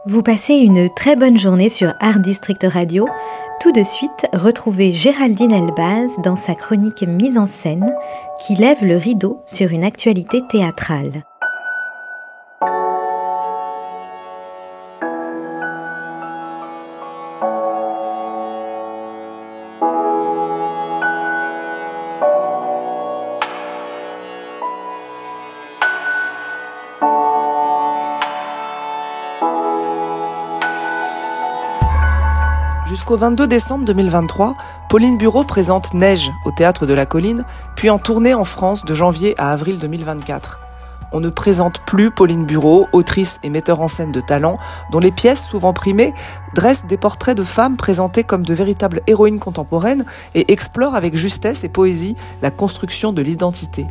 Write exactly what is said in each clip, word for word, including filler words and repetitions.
Vous passez une très bonne journée sur Art District Radio. Tout de suite, retrouvez Géraldine Elbaz dans sa chronique Mise en scène qui lève le rideau sur une actualité théâtrale. Jusqu'au vingt-deux décembre deux mille vingt-trois, Pauline Bureau présente Neige au Théâtre de la Colline, puis en tournée en France de janvier à avril deux mille vingt-quatre. On ne présente plus Pauline Bureau, autrice et metteur en scène de talent, dont les pièces, souvent primées, dressent des portraits de femmes présentées comme de véritables héroïnes contemporaines et explorent avec justesse et poésie la construction de l'identité.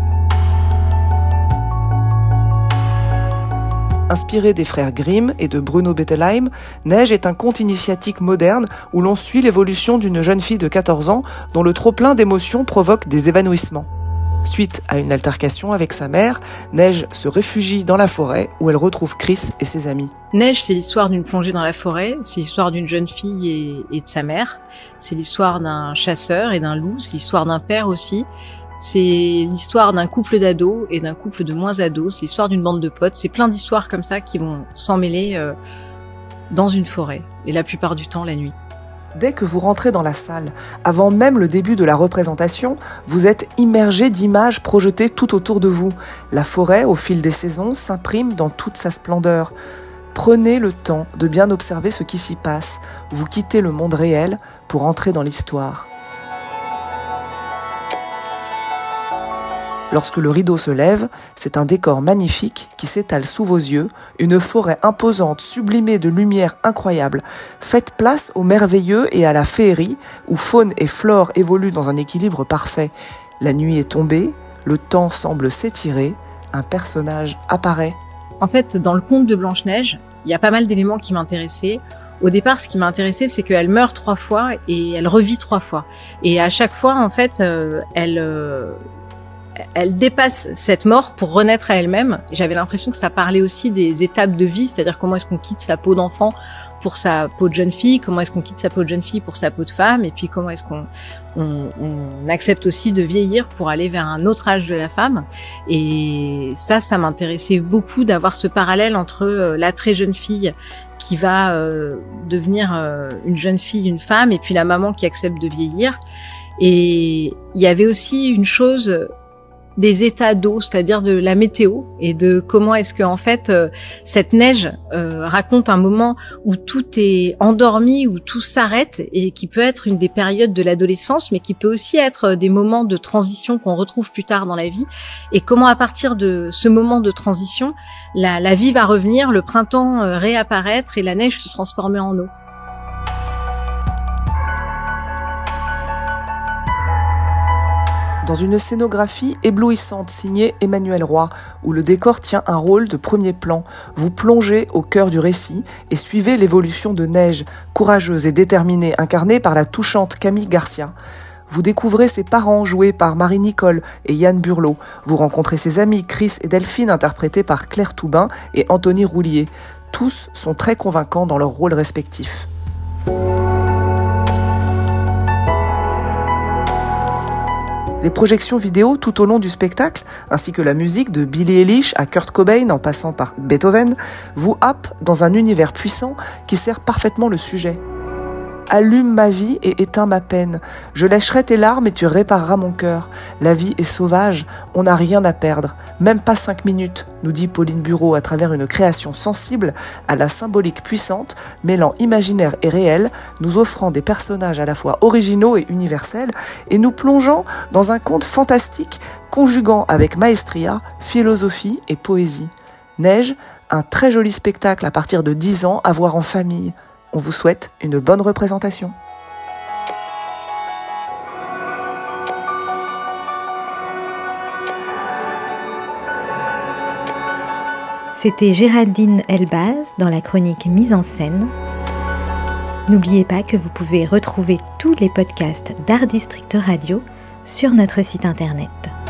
Inspiré des frères Grimm et de Bruno Bettelheim, Neige est un conte initiatique moderne où l'on suit l'évolution d'une jeune fille de quatorze ans dont le trop-plein d'émotions provoque des évanouissements. Suite à une altercation avec sa mère, Neige se réfugie dans la forêt où elle retrouve Chris et ses amis. Neige, c'est l'histoire d'une plongée dans la forêt, c'est l'histoire d'une jeune fille et, et de sa mère, c'est l'histoire d'un chasseur et d'un loup, c'est l'histoire d'un père aussi. C'est l'histoire d'un couple d'ados et d'un couple de moins ados, c'est l'histoire d'une bande de potes, c'est plein d'histoires comme ça qui vont s'emmêler euh, dans une forêt, et la plupart du temps la nuit. Dès que vous rentrez dans la salle, avant même le début de la représentation, vous êtes immergé d'images projetées tout autour de vous. La forêt, au fil des saisons, s'imprime dans toute sa splendeur. Prenez le temps de bien observer ce qui s'y passe. Vous quittez le monde réel pour entrer dans l'histoire. Lorsque le rideau se lève, c'est un décor magnifique qui s'étale sous vos yeux, une forêt imposante, sublimée de lumière incroyable. Faites place au merveilleux et à la féerie, où faune et flore évoluent dans un équilibre parfait. La nuit est tombée, le temps semble s'étirer, un personnage apparaît. En fait, dans le conte de Blanche-Neige, il y a pas mal d'éléments qui m'intéressaient. Au départ, ce qui m'a intéressé, c'est qu'elle meurt trois fois et elle revit trois fois. Et à chaque fois, en fait, euh, elle... Euh Elle dépasse cette mort pour renaître à elle-même. J'avais l'impression que ça parlait aussi des étapes de vie, c'est-à-dire comment est-ce qu'on quitte sa peau d'enfant pour sa peau de jeune fille, comment est-ce qu'on quitte sa peau de jeune fille pour sa peau de femme, et puis comment est-ce qu'on on, on accepte aussi de vieillir pour aller vers un autre âge de la femme. Et ça, ça m'intéressait beaucoup d'avoir ce parallèle entre la très jeune fille qui va euh, devenir euh, une jeune fille, une femme, et puis la maman qui accepte de vieillir. Et il y avait aussi une chose des états d'eau, c'est-à-dire de la météo et de comment est-ce que en fait euh, cette neige euh, raconte un moment où tout est endormi, où tout s'arrête et qui peut être une des périodes de l'adolescence, mais qui peut aussi être des moments de transition qu'on retrouve plus tard dans la vie, et comment à partir de ce moment de transition, la, la vie va revenir, le printemps euh, réapparaître et la neige se transformer en eau. Dans une scénographie éblouissante signée Emmanuel Roy, où le décor tient un rôle de premier plan, vous plongez au cœur du récit et suivez l'évolution de Neige, courageuse et déterminée, incarnée par la touchante Camille Garcia. Vous découvrez ses parents joués par Marie-Nicole et Yann Burlot. Vous rencontrez ses amis Chris et Delphine interprétés par Claire Toubin et Anthony Roulier. Tous sont très convaincants dans leurs rôles respectifs. Les projections vidéo tout au long du spectacle, ainsi que la musique de Billie Eilish à Kurt Cobain en passant par Beethoven, vous happent dans un univers puissant qui sert parfaitement le sujet. Allume ma vie et éteins ma peine. Je lècherai tes larmes et tu répareras mon cœur. La vie est sauvage, on n'a rien à perdre, même pas cinq minutes, nous dit Pauline Bureau à travers une création sensible à la symbolique puissante, mêlant imaginaire et réel, nous offrant des personnages à la fois originaux et universels, et nous plongeant dans un conte fantastique, conjuguant avec maestria, philosophie et poésie. Neige, un très joli spectacle à partir de dix ans à voir en famille. On vous souhaite une bonne représentation. C'était Géraldine Elbaz dans la chronique Mise en scène. N'oubliez pas que vous pouvez retrouver tous les podcasts d'Art District Radio sur notre site internet.